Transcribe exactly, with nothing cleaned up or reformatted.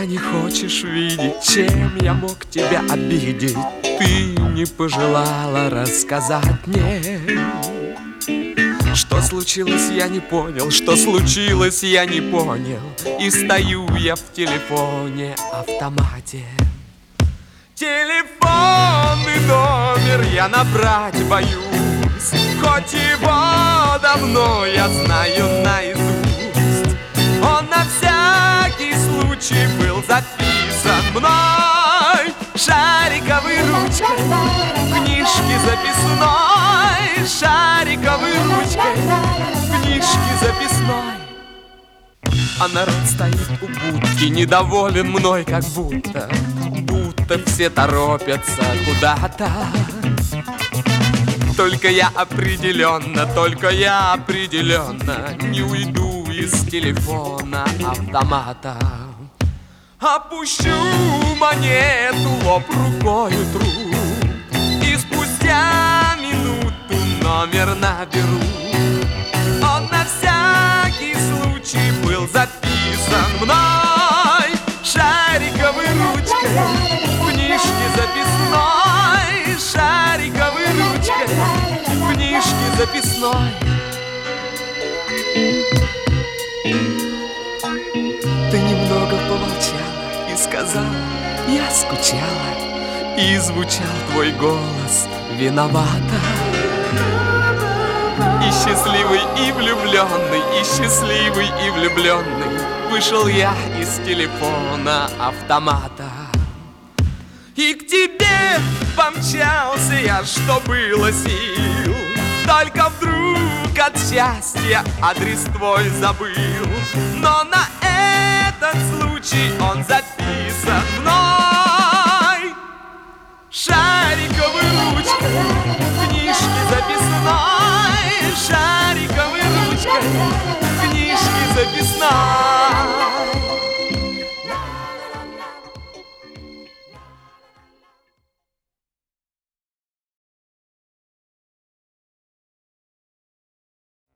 не хочешь видеть, чем я мог тебя обидеть. Ты не пожелала рассказать мне. Что случилось, я не понял, что случилось, я не понял. И стою я в телефоне автомате. Телефонный номер я набрать боюсь, хоть его давно я знаю наизусть. Он на всякий случай был записан мной шариковой ручкой в книжке записной, шариковой ручкой в книжке записной. А народ стоит у будки, недоволен мной, как будто Будто все торопятся куда-то. Только я определенно, только я определенно не уйду из телефона автомата. Опущу монету, лоб рукою тру, и спустя минуту номер наберу. Он на всякий случай был записан мной шариковой ручкой в книжке записной, шариковой ручкой в книжке записной. Ты немного помолчала и сказала: я скучала, и звучал твой голос виновата. И счастливый, и влюбленный, и счастливый, и влюбленный вышел я из телефона автомата. И к тебе помчался я, что было сил. Только вдруг от счастья адрес твой забыл. Но на этот случай он записан мной шариковой ручкой в книжке записной, шариковой ручкой в книжке записной.